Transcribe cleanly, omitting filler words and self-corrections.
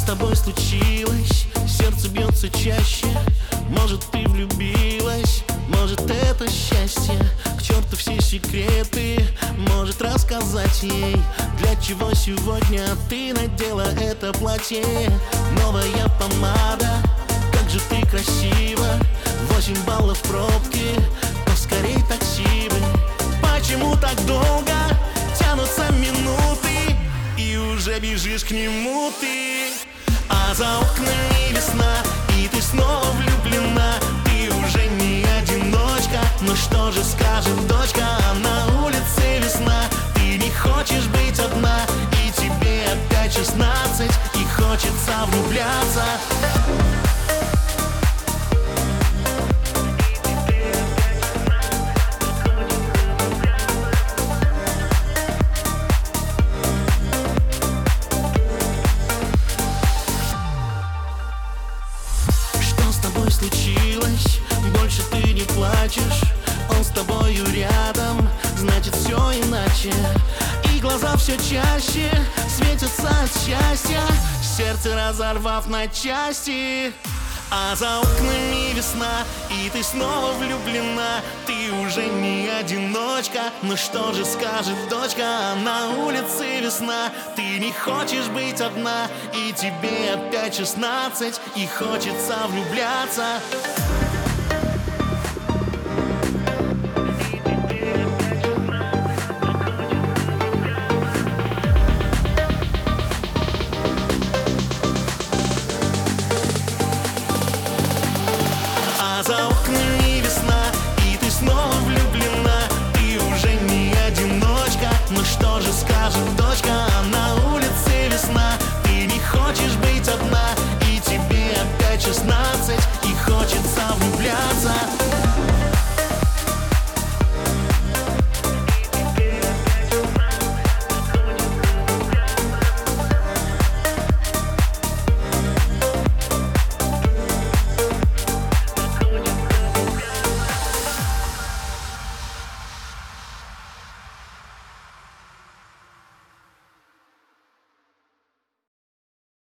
тобой случилось? Сердце бьется чаще. Может, ты влюбилась, может, это счастье. К черту все секреты, может рассказать ей, для чего сегодня ты надела это платье. Новая помада, как же ты красива. 8 баллов пробки, поскорей такси бы. Почему так долго тянутся минуты, и уже бежишь к нему ты? А за окнами весна, и ты снова влюблена. Ты уже не одиночка, но что же скажет дочка? На улице весна, ты не хочешь быть одна, и тебе опять 16, и хочется влюбляться. Случилось, больше ты не плачешь, он с тобою рядом, значит все иначе. И глаза все чаще светятся от счастья, сердце разорвав на части. А за окнами весна, и ты снова влюблена. Ты уже не одиночка, но что же скажет дочка? На улице весна, ты не хочешь быть одна, и тебе опять 16, и хочется влюбляться.